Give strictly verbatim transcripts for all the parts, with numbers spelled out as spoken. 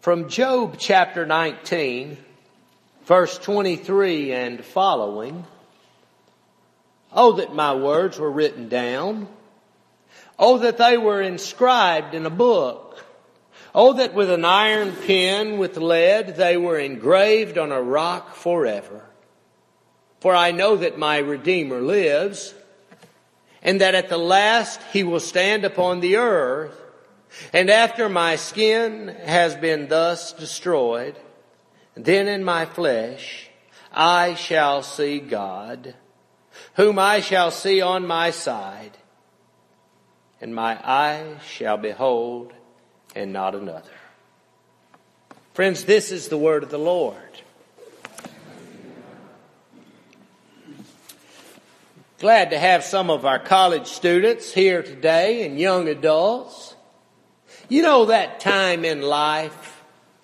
From Job chapter nineteen, verse twenty-three and following. Oh, that my words were written down. Oh, that they were inscribed in a book. Oh, that with an iron pen with lead they were engraved on a rock forever. For I know that my Redeemer lives, and that at the last he will stand upon the earth. And after my skin has been thus destroyed, then in my flesh I shall see God, whom I shall see on my side, and my eyes shall behold and not another. Friends, this is the word of the Lord. Glad to have some of our college students here today and young adults. You know, that time in life,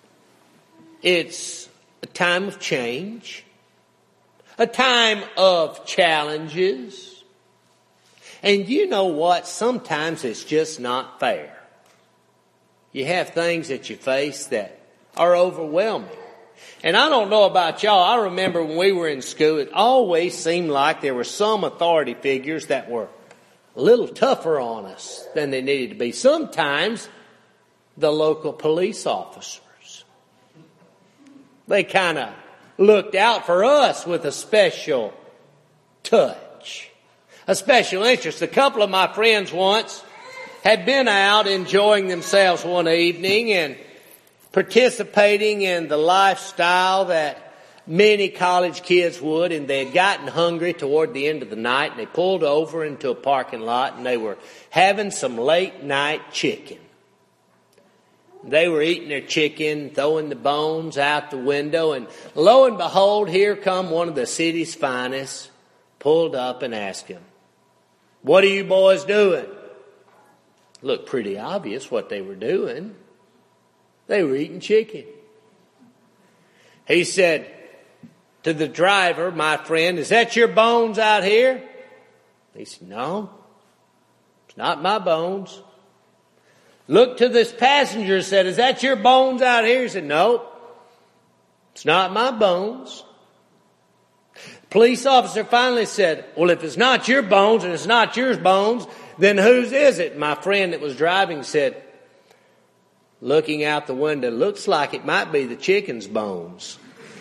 it's a time of change, a time of challenges. And you know what? Sometimes it's just not fair. You have things that you face that are overwhelming. And I don't know about y'all, I remember when we were in school, it always seemed like there were some authority figures that were a little tougher on us than they needed to be. Sometimes the local police officers, they kind of looked out for us with a special touch, a special interest. A couple of my friends once had been out enjoying themselves one evening and participating in the lifestyle that many college kids would, and they had gotten hungry toward the end of the night, and they pulled over into a parking lot, and they were having some late night chicken. They were eating their chicken, throwing the bones out the window, and lo and behold, here come one of the city's finest, pulled up and asked him, "What are you boys doing?" Looked pretty obvious what they were doing. They were eating chicken. He said to the driver, "My friend, is that your bones out here?" He said, "No, it's not my bones." Looked to this passenger and said, "Is that your bones out here?" He said, "No, it's not my bones." Police officer finally said, "Well, if it's not your bones and it's not your bones, then whose is it?" My friend that was driving said, looking out the window, "Looks like it might be the chicken's bones."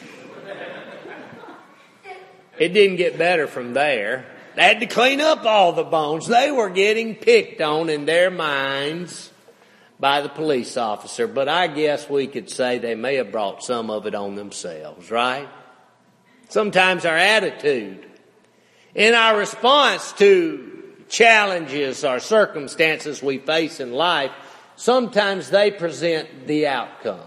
It didn't get better from there. They had to clean up all the bones. They were getting picked on in their minds by the police officer. But I guess we could say they may have brought some of it on themselves, right? Sometimes our attitude in our response to challenges or circumstances we face in life, sometimes they present the outcome.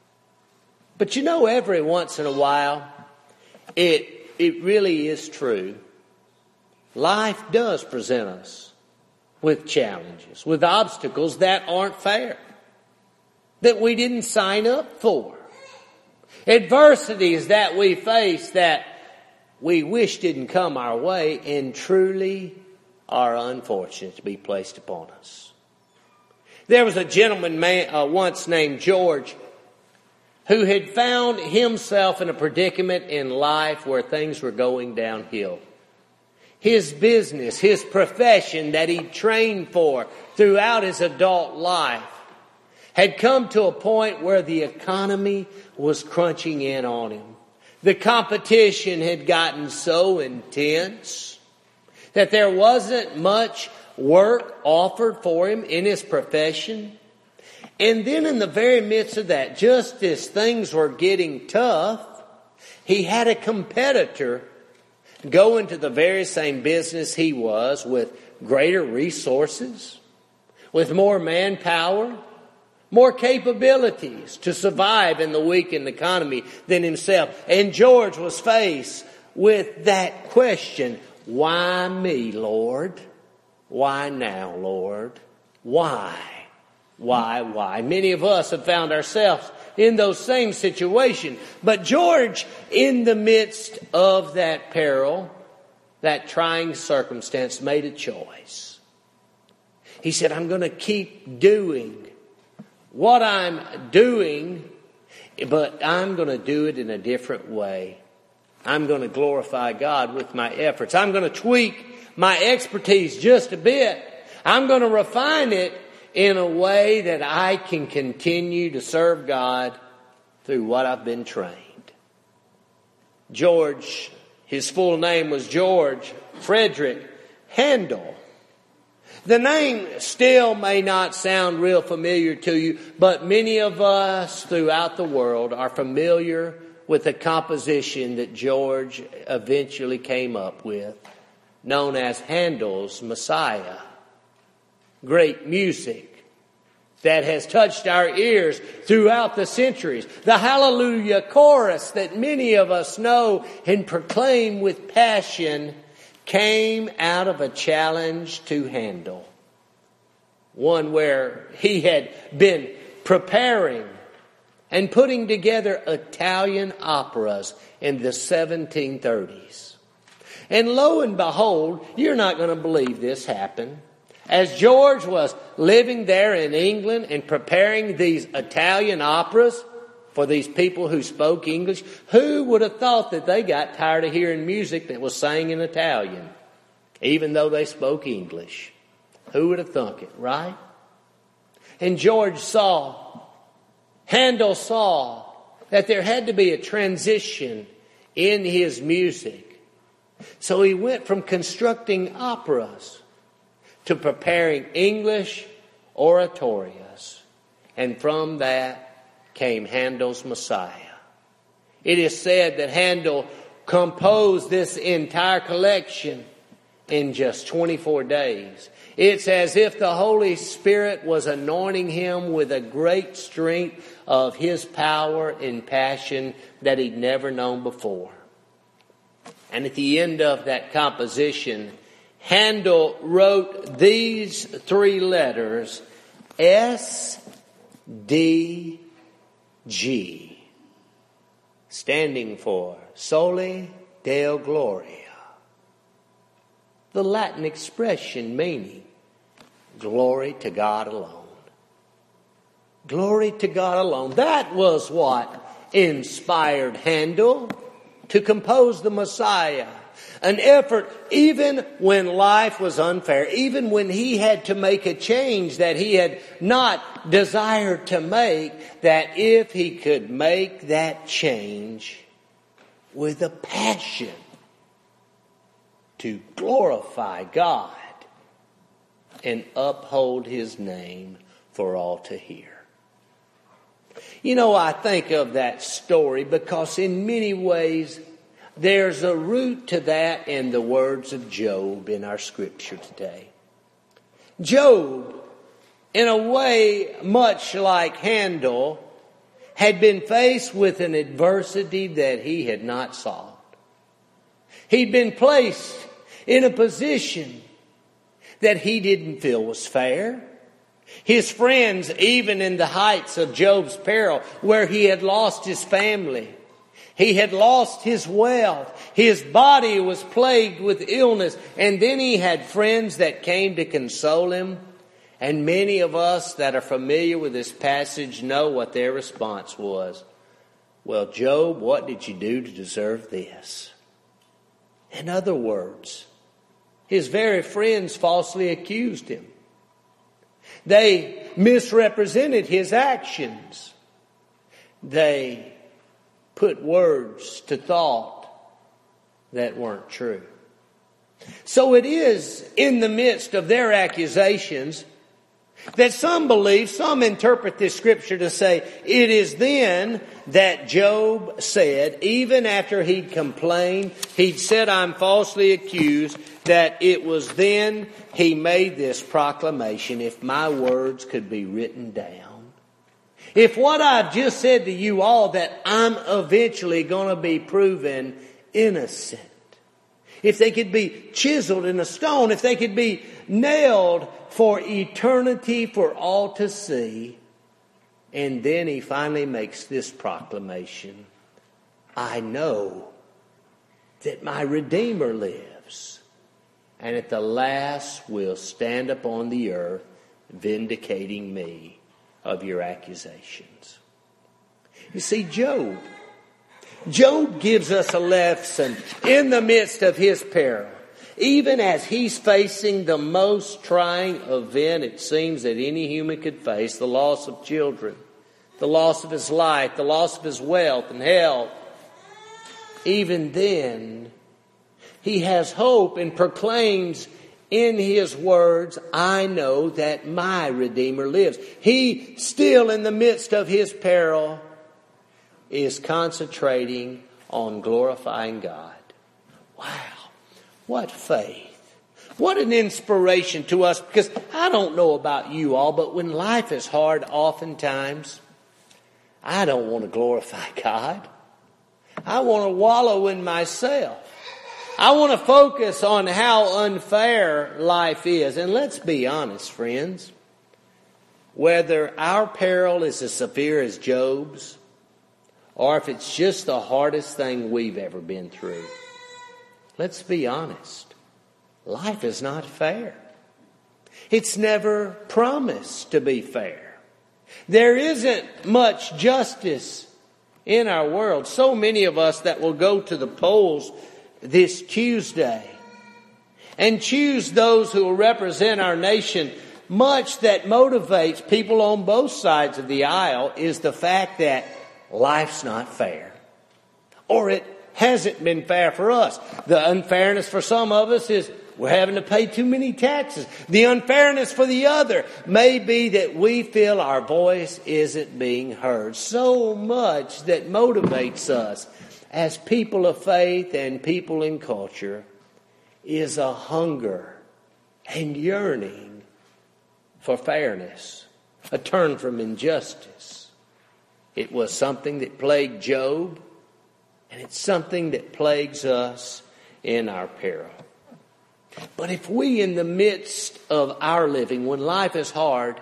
But you know, every once in a while, it it really is true. Life does present us with challenges, with obstacles that aren't fair, that we didn't sign up for. Adversities that we face that we wish didn't come our way and truly are unfortunate to be placed upon us. There was a gentleman man, uh, once named George who had found himself in a predicament in life where things were going downhill. His business, his profession that he trained for throughout his adult life had come to a point where the economy was crunching in on him. The competition had gotten so intense that there wasn't much work offered for him in his profession. And then in the very midst of that, just as things were getting tough, he had a competitor go into the very same business he was with greater resources, with more manpower, more capabilities to survive in the weakened economy than himself. And George was faced with that question, "Why me, Lord? Why now, Lord? Why? Why, why?" Many of us have found ourselves in those same situations. But George, in the midst of that peril, that trying circumstance, made a choice. He said, "I'm going to keep doing what I'm doing but I'm going to do it in a different way. I'm going to glorify God with my efforts. I'm going to tweak my expertise just a bit. I'm going to refine it in a way that I can continue to serve God through what I've been trained. George, his full name was George Frederick Handel. The name still may not sound real familiar to you, but many of us throughout the world are familiar with the composition that George eventually came up with, known as Handel's Messiah. Great music that has touched our ears throughout the centuries. The Hallelujah chorus that many of us know and proclaim with passion came out of a challenge to Handel. One where he had been preparing and putting together Italian operas in the seventeen thirties. And lo and behold, you're not going to believe this happened. As George was living there in England and preparing these Italian operas for these people who spoke English, who would have thought that they got tired of hearing music that was sang in Italian, even though they spoke English? Who would have thunk it, right? And George saw, Handel saw that there had to be a transition in his music. So he went from constructing operas to preparing English oratorios. And from that came Handel's Messiah. It is said that Handel composed this entire collection in just twenty-four days. It's as if the Holy Spirit was anointing him with a great strength of his power and passion that he'd never known before. And at the end of that composition, Handel wrote these three letters, S D G, standing for Soli Deo Gloria. The Latin expression meaning glory to God alone. Glory to God alone. That was what inspired Handel to compose the Messiah. An effort even when life was unfair, even when he had to make a change that he had not desired to make, that if he could make that change with a passion to glorify God and uphold His name for all to hear. You know, I think of that story because in many ways there's a root to that in the words of Job in our scripture today. Job, in a way much like Handel, had been faced with an adversity that he had not solved. He'd been placed in a position that he didn't feel was fair. His friends, even in the heights of Job's peril, where he had lost his family, he had lost his wealth, his body was plagued with illness, and then he had friends that came to console him. And many of us that are familiar with this passage know what their response was. Well, Job, what did you do to deserve this? In other words, his very friends falsely accused him. They misrepresented his actions. They put words to thought that weren't true. So it is in the midst of their accusations that some believe, some interpret this scripture to say, it is then that Job said, even after he'd complained, he'd said, I'm falsely accused, that it was then he made this proclamation, if my words could be written down. If what I've just said to you all, that I'm eventually going to be proven innocent. If they could be chiseled in a stone, if they could be nailed for eternity for all to see. And then he finally makes this proclamation. I know that my Redeemer lives, and at the last will stand upon the earth, vindicating me of your accusations. You see, Job, Job gives us a lesson in the midst of his peril. Even as he's facing the most trying event it seems that any human could face, the loss of children, the loss of his life, the loss of his wealth and health, even then, he has hope and proclaims in his words, I know that my Redeemer lives. He still in the midst of his peril is concentrating on glorifying God. Wow. What faith. What an inspiration to us. Because I don't know about you all, but when life is hard, oftentimes, I don't want to glorify God. I want to wallow in myself. I want to focus on how unfair life is. And let's be honest, friends. Whether our peril is as severe as Job's, or if it's just the hardest thing we've ever been through, let's be honest. Life is not fair. It's never promised to be fair. There isn't much justice in our world. So many of us that will go to the polls this Tuesday and choose those who will represent our nation, much that motivates people on both sides of the aisle is the fact that life's not fair. Or it hasn't been fair for us. The unfairness for some of us is we're having to pay too many taxes. The unfairness for the other may be that we feel our voice isn't being heard. So much that motivates us as people of faith and people in culture is a hunger and yearning for fairness, a turn from injustice. It was something that plagued Job, and it's something that plagues us in our peril. But if we, in the midst of our living, when life is hard,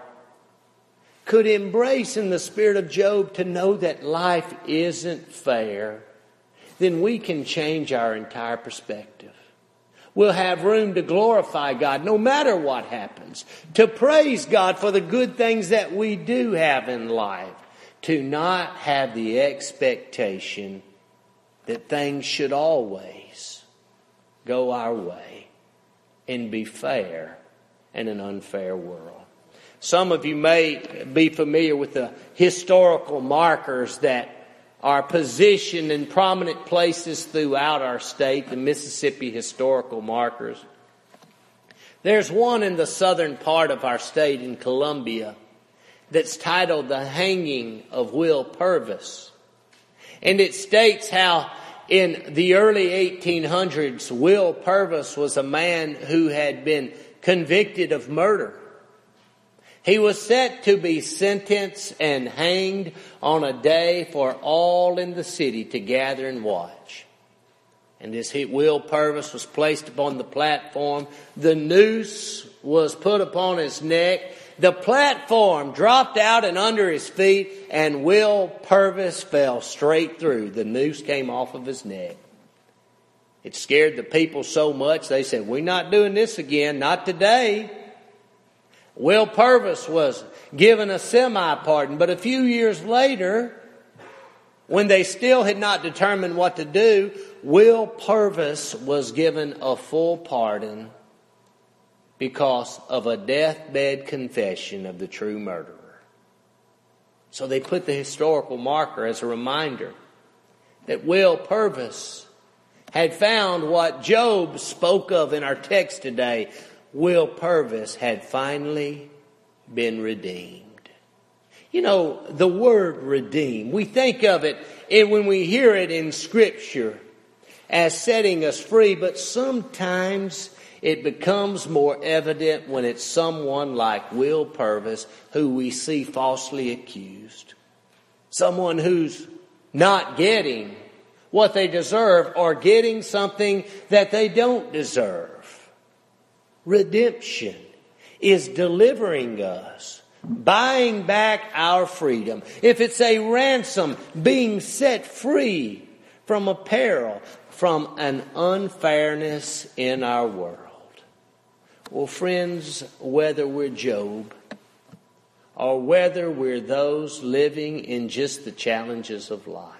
could embrace in the spirit of Job to know that life isn't fair, then we can change our entire perspective. We'll have room to glorify God no matter what happens, to praise God for the good things that we do have in life, to not have the expectation that things should always go our way and be fair in an unfair world. Some of you may be familiar with the historical markers that are positioned in prominent places throughout our state, the Mississippi historical markers. There's one in the southern part of our state in Columbia that's titled The Hanging of Will Purvis. And it states how in the early eighteen hundreds, Will Purvis was a man who had been convicted of murder. He was set to be sentenced and hanged on a day for all in the city to gather and watch. And as Will Purvis was placed upon the platform, the noose was put upon his neck. The platform dropped out and under his feet, and Will Purvis fell straight through. The noose came off of his neck. It scared the people so much, they said, "We're not doing this again, not today." Will Purvis was given a semi-pardon, but a few years later, when they still had not determined what to do, Will Purvis was given a full pardon because of a deathbed confession of the true murderer. So they put the historical marker as a reminder that Will Purvis had found what Job spoke of in our text today. Will Purvis had finally been redeemed. You know, the word redeem, we think of it and when we hear it in Scripture as setting us free, but sometimes it becomes more evident when it's someone like Will Purvis who we see falsely accused. Someone who's not getting what they deserve or getting something that they don't deserve. Redemption is delivering us, buying back our freedom. If it's a ransom, being set free from a peril, from an unfairness in our world. Well, friends, whether we're Job or whether we're those living in just the challenges of life.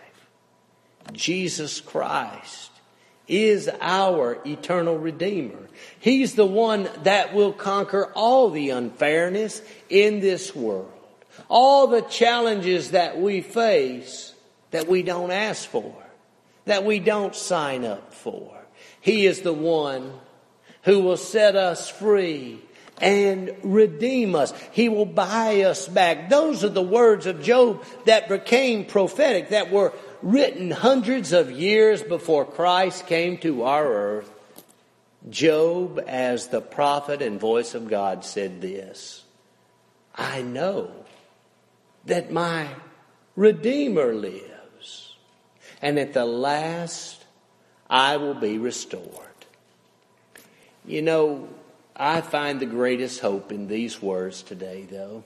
Jesus Christ is our eternal Redeemer. He's the one that will conquer all the unfairness in this world. All the challenges that we face that we don't ask for, that we don't sign up for. He is the one who will set us free and redeem us. He will buy us back. Those are the words of Job that became prophetic, that were written hundreds of years before Christ came to our earth. Job, as the prophet and voice of God, said this: I know that my Redeemer lives, and at the last I will be restored. You know, I find the greatest hope in these words today, though.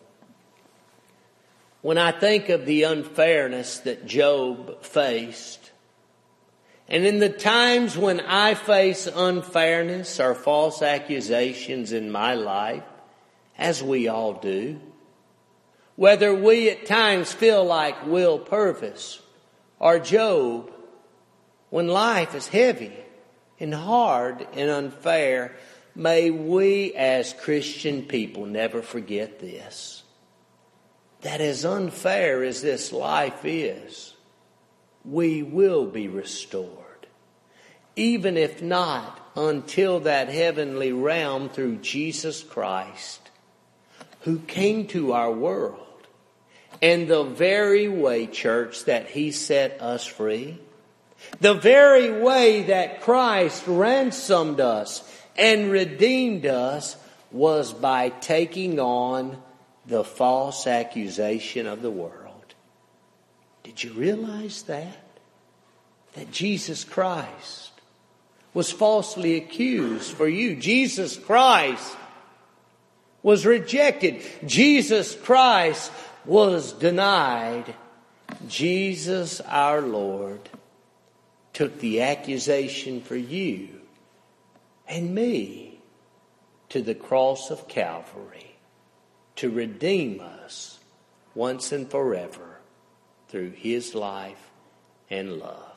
When I think of the unfairness that Job faced, and in the times when I face unfairness or false accusations in my life, as we all do, whether we at times feel like Will Purvis or Job, when life is heavy and hard and unfair, may we as Christian people never forget this: that as unfair as this life is, we will be restored. Even if not until that heavenly realm through Jesus Christ, who came to our world. And the very way, church, that He set us free, the very way that Christ ransomed us and redeemed us, was by taking on the false accusation of the world. Did you realize that? That Jesus Christ was falsely accused for you. Jesus Christ was rejected. Jesus Christ was denied. Jesus our Lord took the accusation for you and me to the cross of Calvary to redeem us once and forever through His life and love.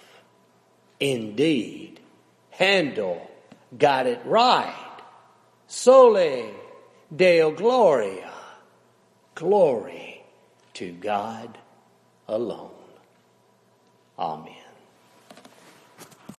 Indeed, Handel got it right. Soli Deo Gloria. Glory to God alone. Amen.